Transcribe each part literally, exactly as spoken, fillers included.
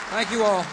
Thank you all.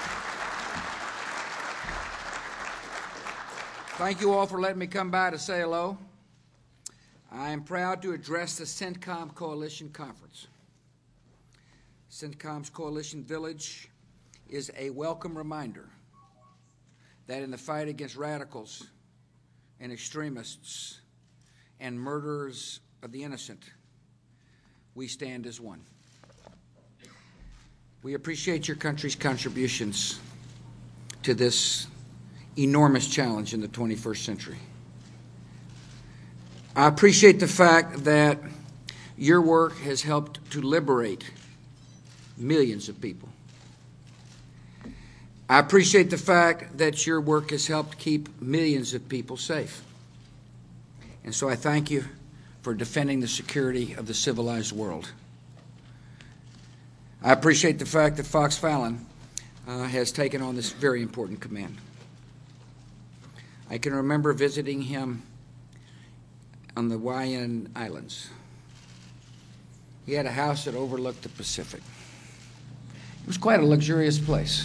Thank you all for letting me come by to say hello. I am proud to address the CENTCOM Coalition Conference. CENTCOM's Coalition Village is a welcome reminder that in the fight against radicals and extremists and murderers of the innocent, we stand as one. We appreciate your country's contributions to this enormous challenge in the twenty-first century. I appreciate the fact that your work has helped to liberate millions of people. I appreciate the fact that your work has helped keep millions of people safe. And so I thank you for defending the security of the civilized world. I appreciate the fact that Fox Fallon uh, has taken on this very important command. I can remember visiting him on the Hawaiian Islands. He had a house that overlooked the Pacific. It was quite a luxurious place.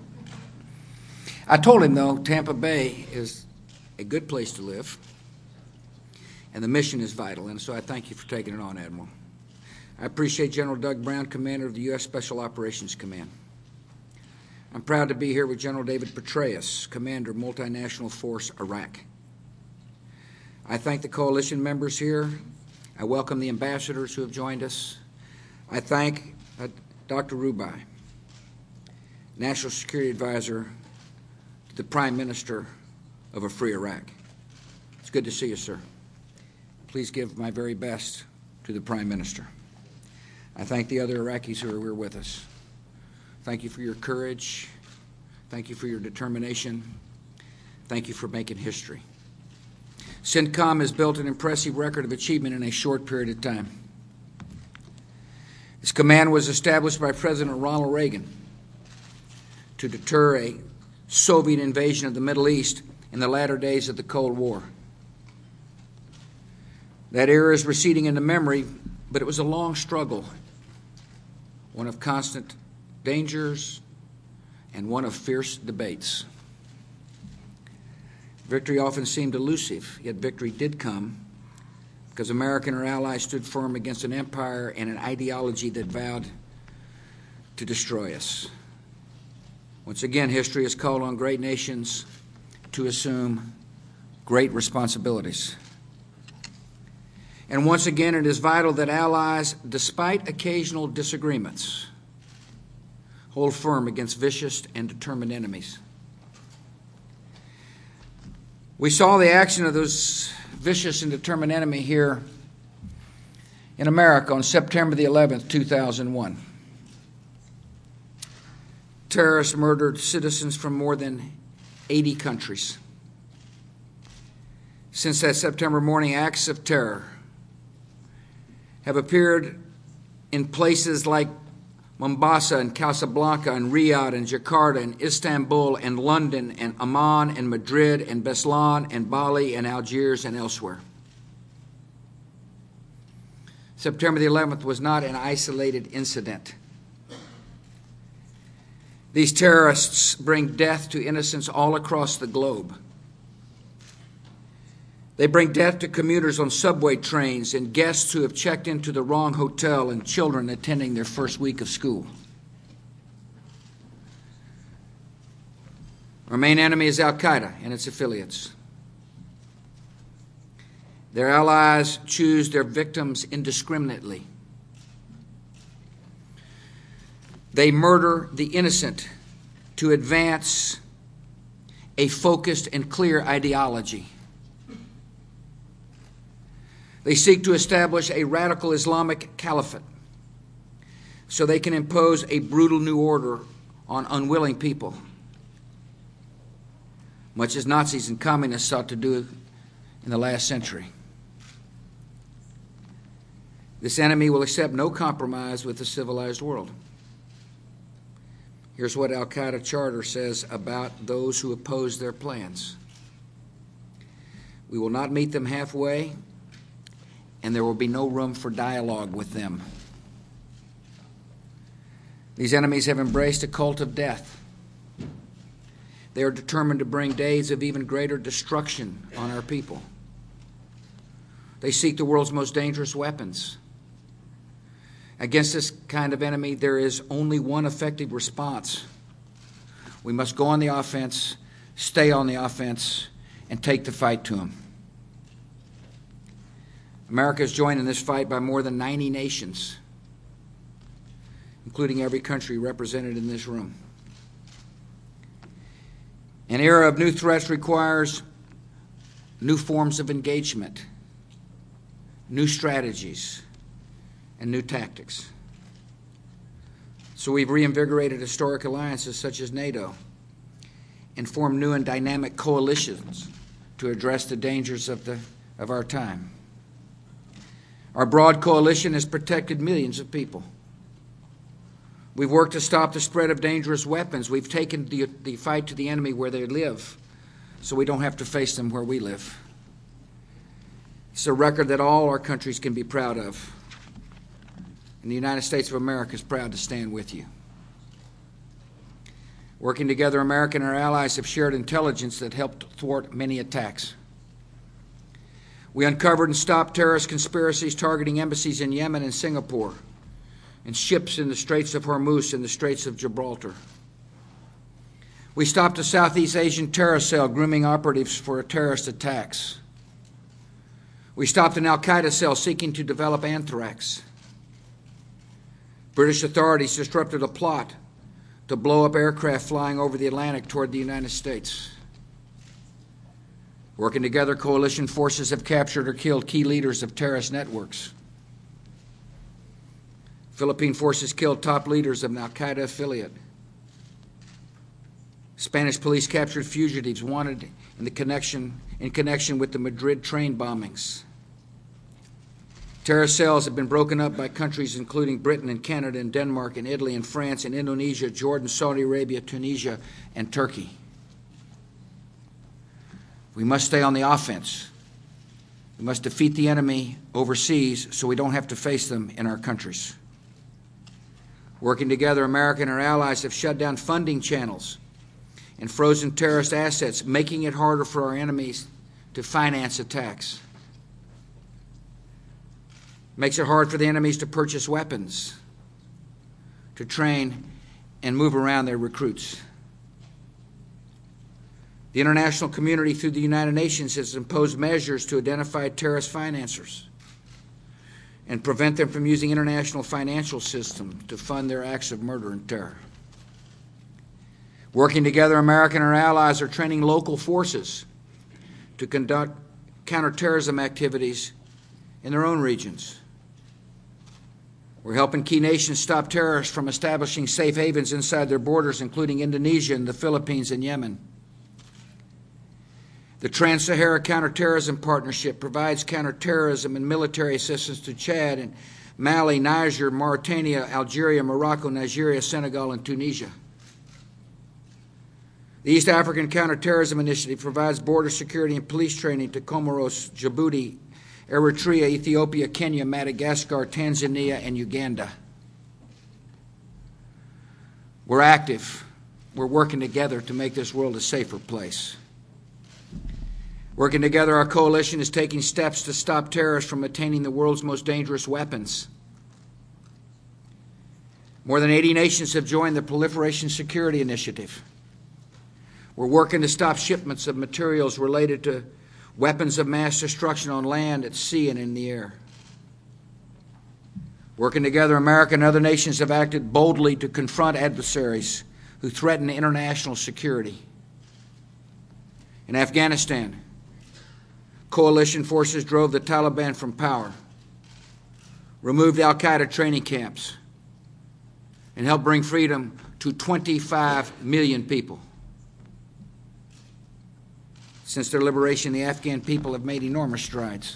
I told him, though, Tampa Bay is a good place to live, and the mission is vital, and so I thank you for taking it on, Admiral. I appreciate General Doug Brown, Commander of the U S Special Operations Command. I'm proud to be here with General David Petraeus, Commander, Multinational Force, Iraq. I thank the coalition members here. I welcome the ambassadors who have joined us. I thank uh, Doctor Rubai, National Security Advisor to the Prime Minister of a free Iraq. It's good to see you, sir. Please give my very best to the Prime Minister. I thank the other Iraqis who are here with us. Thank you for your courage. Thank you for your determination. Thank you for making history. CENTCOM has built an impressive record of achievement in a short period of time. This command was established by President Ronald Reagan to deter a Soviet invasion of the Middle East in the latter days of the Cold War. That era is receding into memory, but it was a long struggle, one of constant dangers and one of fierce debates. Victory often seemed elusive, yet victory did come because America and her allies stood firm against an empire and an ideology that vowed to destroy us. Once again, history has called on great nations to assume great responsibilities. And once again, it is vital that allies, despite occasional disagreements, hold firm against vicious and determined enemies. We saw the action of those vicious and determined enemy here in America on September the eleventh, two thousand one. Terrorists murdered citizens from more than eighty countries. Since that September morning, acts of terror have appeared in places like Mombasa and Casablanca and Riyadh and Jakarta and Istanbul and London and Amman and Madrid and Beslan and Bali and Algiers and elsewhere. September the eleventh was not an isolated incident. These terrorists bring death to innocents all across the globe. They bring death to commuters on subway trains and guests who have checked into the wrong hotel and children attending their first week of school. Our main enemy is Al-Qaeda and its affiliates. Their allies choose their victims indiscriminately. They murder the innocent to advance a focused and clear ideology. They seek to establish a radical Islamic caliphate so they can impose a brutal new order on unwilling people, much as Nazis and communists sought to do in the last century. This enemy will accept no compromise with the civilized world. Here's what Al-Qaeda Charter says about those who oppose their plans. We will not meet them halfway, and there will be no room for dialogue with them. These enemies have embraced a cult of death. They are determined to bring days of even greater destruction on our people. They seek the world's most dangerous weapons. Against this kind of enemy, there is only one effective response. We must go on the offense, stay on the offense, and take the fight to them. America is joined in this fight by more than ninety nations, including every country represented in this room. An era of new threats requires new forms of engagement, new strategies, and new tactics. So we've reinvigorated historic alliances such as NATO and formed new and dynamic coalitions to address the dangers of, the, of our time. Our broad coalition has protected millions of people. We've worked to stop the spread of dangerous weapons. We've taken the, the fight to the enemy where they live, so we don't have to face them where we live. It's a record that all our countries can be proud of. And the United States of America is proud to stand with you. Working together, America and our allies have shared intelligence that helped thwart many attacks. We uncovered and stopped terrorist conspiracies targeting embassies in Yemen and Singapore, and ships in the Straits of Hormuz and the Straits of Gibraltar. We stopped a Southeast Asian terror cell grooming operatives for terrorist attacks. We stopped an al-Qaeda cell seeking to develop anthrax. British authorities disrupted a plot to blow up aircraft flying over the Atlantic toward the United States. Working together, coalition forces have captured or killed key leaders of terrorist networks. Philippine forces killed top leaders of an al-Qaeda affiliate. Spanish police captured fugitives wanted in, the connection, in connection with the Madrid train bombings. Terrorist cells have been broken up by countries including Britain and Canada and Denmark and Italy and France and Indonesia, Jordan, Saudi Arabia, Tunisia, and Turkey. We must stay on the offense. We must defeat the enemy overseas so we don't have to face them in our countries. Working together, America and our allies have shut down funding channels and frozen terrorist assets, making it harder for our enemies to finance attacks. Makes it hard for the enemies to purchase weapons, to train, and move around their recruits. The international community, through the United Nations, has imposed measures to identify terrorist financiers and prevent them from using international financial system to fund their acts of murder and terror. Working together, America and our allies are training local forces to conduct counterterrorism activities in their own regions. We're helping key nations stop terrorists from establishing safe havens inside their borders, including Indonesia and the Philippines and Yemen. The Trans-Sahara Counterterrorism Partnership provides counterterrorism and military assistance to Chad and Mali, Niger, Mauritania, Algeria, Morocco, Nigeria, Senegal, and Tunisia. The East African Counterterrorism Initiative provides border security and police training to Comoros, Djibouti, Eritrea, Ethiopia, Kenya, Madagascar, Tanzania, and Uganda. We're active. We're working together to make this world a safer place. Working together, our coalition is taking steps to stop terrorists from attaining the world's most dangerous weapons. More than eighty nations have joined the Proliferation Security Initiative. We're working to stop shipments of materials related to weapons of mass destruction on land, at sea, and in the air. Working together, America and other nations have acted boldly to confront adversaries who threaten international security. In Afghanistan, coalition forces drove the Taliban from power, removed al-Qaeda training camps, and helped bring freedom to twenty-five million people. Since their liberation, the Afghan people have made enormous strides.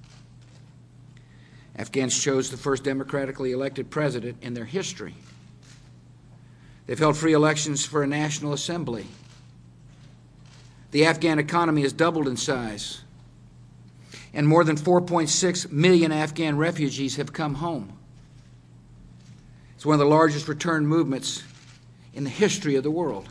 Afghans chose the first democratically elected president in their history. They've held free elections for a national assembly. The Afghan economy has doubled in size, and more than four point six million Afghan refugees have come home. It's one of the largest return movements in the history of the world.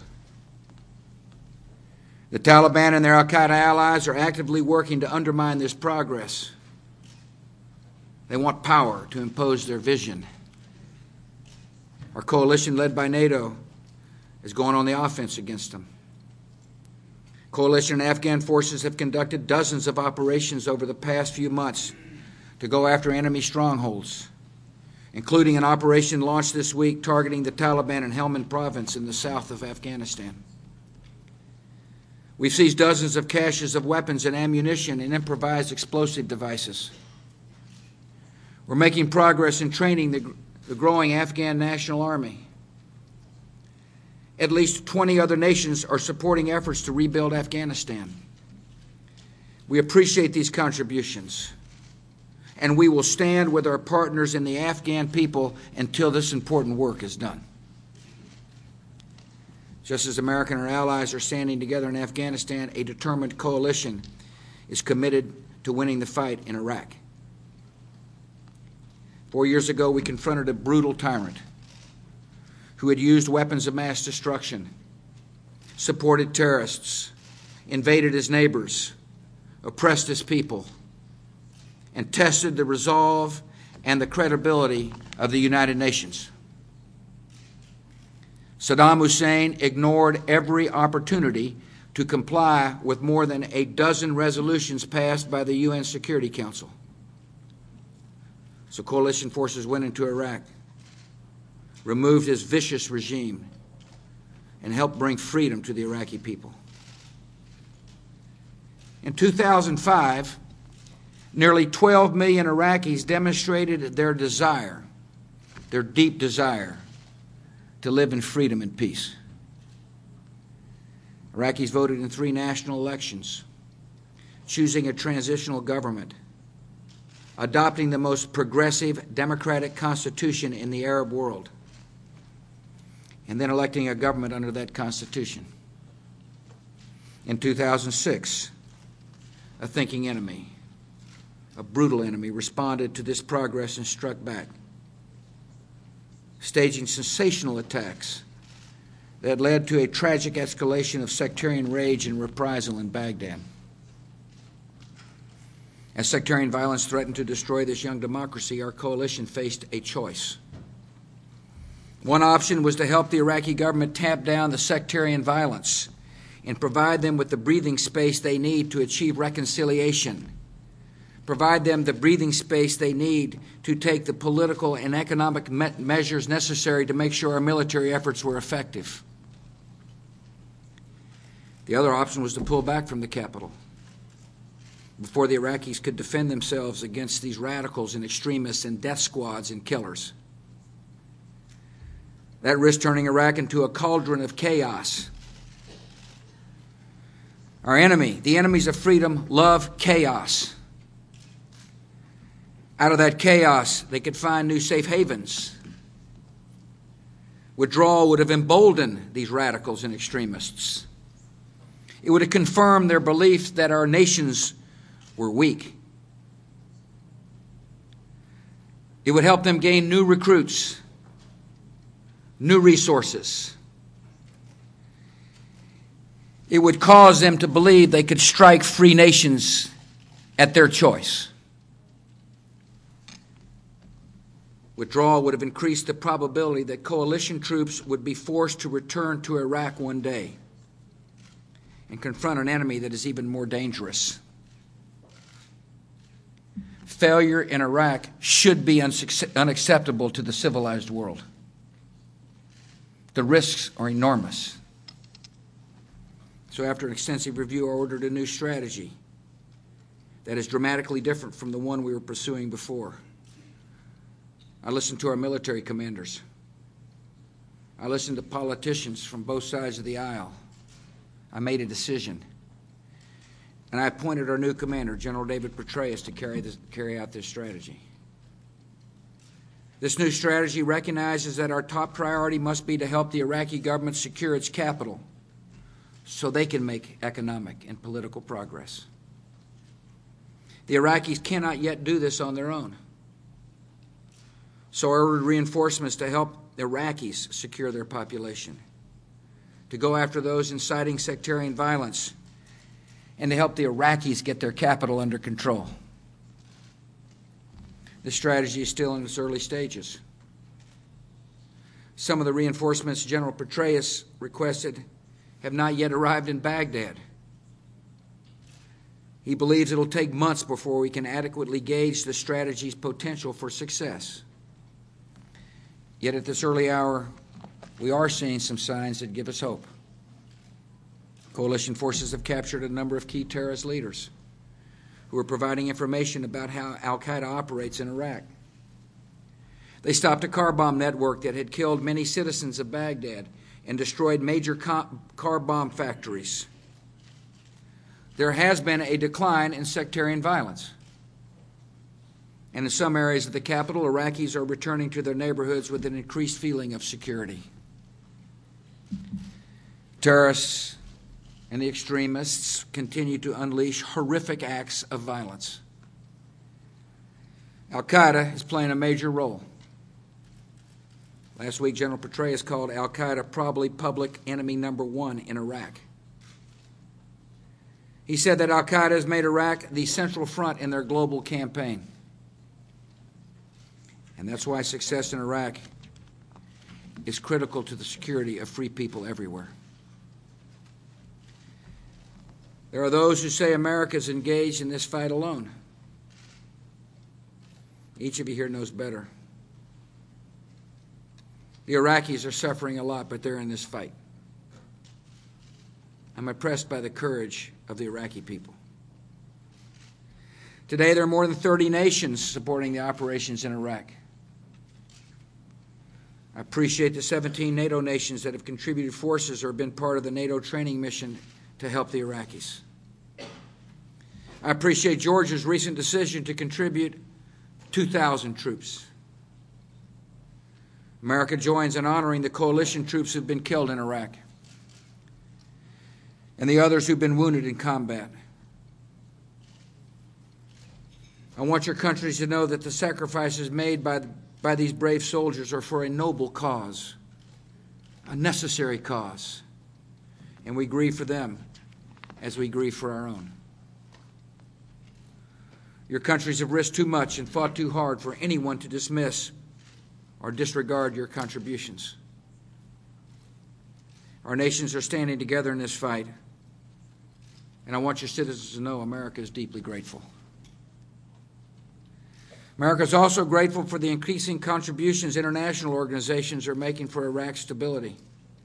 The Taliban and their al-Qaeda allies are actively working to undermine this progress. They want power to impose their vision. Our coalition, led by NATO, is going on the offense against them. Coalition and Afghan forces have conducted dozens of operations over the past few months to go after enemy strongholds, including an operation launched this week targeting the Taliban in Helmand province in the south of Afghanistan. We've seized dozens of caches of weapons and ammunition and improvised explosive devices. We're making progress in training the, the growing Afghan National Army. At least twenty other nations are supporting efforts to rebuild Afghanistan. We appreciate these contributions, and we will stand with our partners and the Afghan people until this important work is done. Just as America and our allies are standing together in Afghanistan, a determined coalition is committed to winning the fight in Iraq. Four years ago, we confronted a brutal tyrant who had used weapons of mass destruction, supported terrorists, invaded his neighbors, oppressed his people, and tested the resolve and the credibility of the United Nations. Saddam Hussein ignored every opportunity to comply with more than a dozen resolutions passed by the U N Security Council. So coalition forces went into Iraq, removed his vicious regime, and helped bring freedom to the Iraqi people. In two thousand five, nearly twelve million Iraqis demonstrated their desire, their deep desire, to live in freedom and peace. Iraqis voted in three national elections, choosing a transitional government, adopting the most progressive democratic constitution in the Arab world, and then electing a government under that constitution. In two thousand six, a thinking enemy, a brutal enemy, responded to this progress and struck back, staging sensational attacks that led to a tragic escalation of sectarian rage and reprisal in Baghdad. As sectarian violence threatened to destroy this young democracy, our coalition faced a choice. One option was to help the Iraqi government tamp down the sectarian violence and provide them with the breathing space they need to achieve reconciliation, provide them the breathing space they need to take the political and economic me- measures necessary to make sure our military efforts were effective. The other option was to pull back from the capital before the Iraqis could defend themselves against these radicals and extremists and death squads and killers. That risked turning Iraq into a cauldron of chaos. Our enemy, the enemies of freedom, love chaos. Out of that chaos, they could find new safe havens. Withdrawal would have emboldened these radicals and extremists. It would have confirmed their belief that our nations were weak. It would help them gain new recruits, new resources. It would cause them to believe they could strike free nations at their choice. Withdrawal would have increased the probability that coalition troops would be forced to return to Iraq one day and confront an enemy that is even more dangerous. Failure in Iraq should be unacceptable to the civilized world. The risks are enormous. So after an extensive review, I ordered a new strategy that is dramatically different from the one we were pursuing before. I listened to our military commanders. I listened to politicians from both sides of the aisle. I made a decision. And I appointed our new commander, General David Petraeus, to carry, this, carry out this strategy. This new strategy recognizes that our top priority must be to help the Iraqi government secure its capital so they can make economic and political progress. The Iraqis cannot yet do this on their own. So I ordered reinforcements to help Iraqis secure their population, to go after those inciting sectarian violence, and to help the Iraqis get their capital under control. This strategy is still in its early stages. Some of the reinforcements General Petraeus requested have not yet arrived in Baghdad. He believes it'll take months before we can adequately gauge the strategy's potential for success. Yet at this early hour, we are seeing some signs that give us hope. Coalition forces have captured a number of key terrorist leaders who are providing information about how al-Qaeda operates in Iraq. They stopped a car bomb network that had killed many citizens of Baghdad and destroyed major car bomb factories. There has been a decline in sectarian violence. And in some areas of the capital, Iraqis are returning to their neighborhoods with an increased feeling of security. Terrorists and the extremists continue to unleash horrific acts of violence. Al-Qaeda is playing a major role. Last week, General Petraeus called Al-Qaeda probably public enemy number one in Iraq. He said that Al-Qaeda has made Iraq the central front in their global campaign. And that's why success in Iraq is critical to the security of free people everywhere. There are those who say America is engaged in this fight alone. Each of you here knows better. The Iraqis are suffering a lot, but they're in this fight. I'm impressed by the courage of the Iraqi people. Today, there are more than thirty nations supporting the operations in Iraq. I appreciate the seventeen NATO nations that have contributed forces or been part of the NATO training mission to help the Iraqis. I appreciate Georgia's recent decision to contribute two thousand troops. America joins in honoring the coalition troops who've been killed in Iraq and the others who've been wounded in combat. I want your countries to know that the sacrifices made by, by these brave soldiers are for a noble cause, a necessary cause, and we grieve for them as we grieve for our own. Your countries have risked too much and fought too hard for anyone to dismiss or disregard your contributions. Our nations are standing together in this fight, and I want your citizens to know America is deeply grateful. America is also grateful for the increasing contributions international organizations are making for Iraq's stability.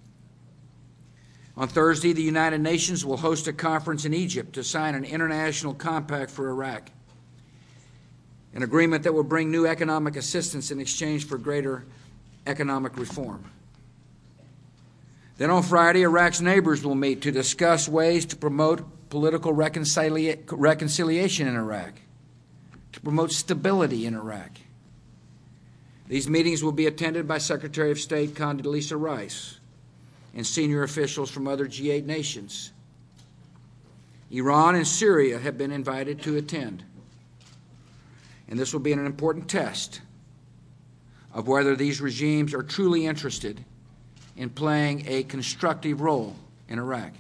On Thursday, the United Nations will host a conference in Egypt to sign an international compact for Iraq, an agreement that will bring new economic assistance in exchange for greater economic reform. Then on Friday, Iraq's neighbors will meet to discuss ways to promote political reconcilia- reconciliation in Iraq, to promote stability in Iraq. These meetings will be attended by Secretary of State Condoleezza Rice and senior officials from other G eight nations. Iran and Syria have been invited to attend. And this will be an important test of whether these regimes are truly interested in playing a constructive role in Iraq.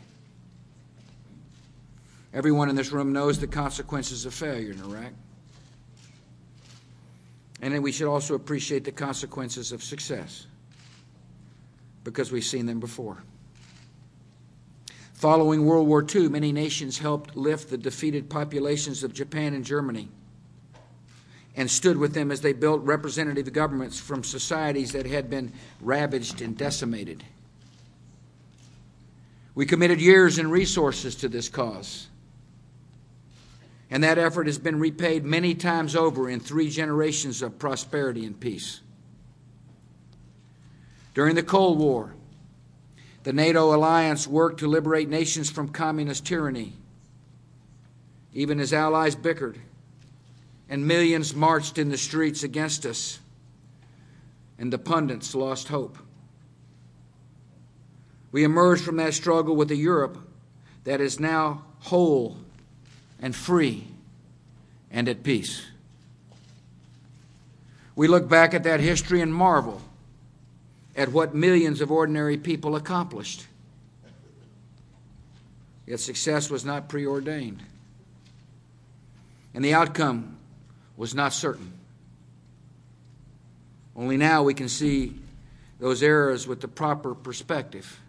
Everyone in this room knows the consequences of failure in Iraq. And then we should also appreciate the consequences of success, because we've seen them before. Following World War Two, many nations helped lift the defeated populations of Japan and Germany and stood with them as they built representative governments from societies that had been ravaged and decimated. We committed years and resources to this cause, and that effort has been repaid many times over in three generations of prosperity and peace. During the Cold War, the NATO alliance worked to liberate nations from communist tyranny, even as allies bickered and millions marched in the streets against us, and the pundits lost hope. We emerged from that struggle with a Europe that is now whole and free and at peace. We look back at that history and marvel at what millions of ordinary people accomplished. Yet success was not preordained, and the outcome was not certain. Only now we can see those errors with the proper perspective.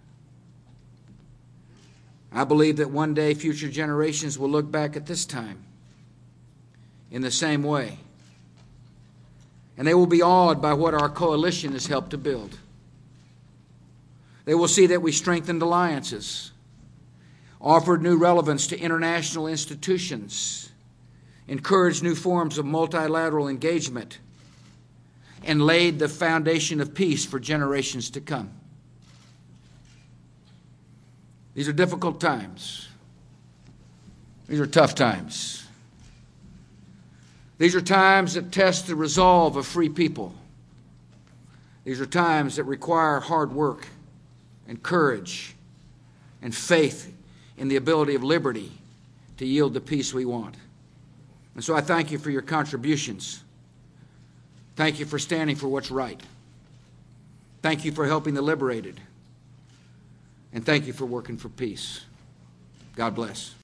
I believe that one day future generations will look back at this time in the same way, and they will be awed by what our coalition has helped to build. They will see that we strengthened alliances, offered new relevance to international institutions, encouraged new forms of multilateral engagement, and laid the foundation of peace for generations to come. These are difficult times. These are tough times. These are times that test the resolve of free people. These are times that require hard work and courage and faith in the ability of liberty to yield the peace we want. And so I thank you for your contributions. Thank you for standing for what's right. Thank you for helping the liberated. And thank you for working for peace. God bless.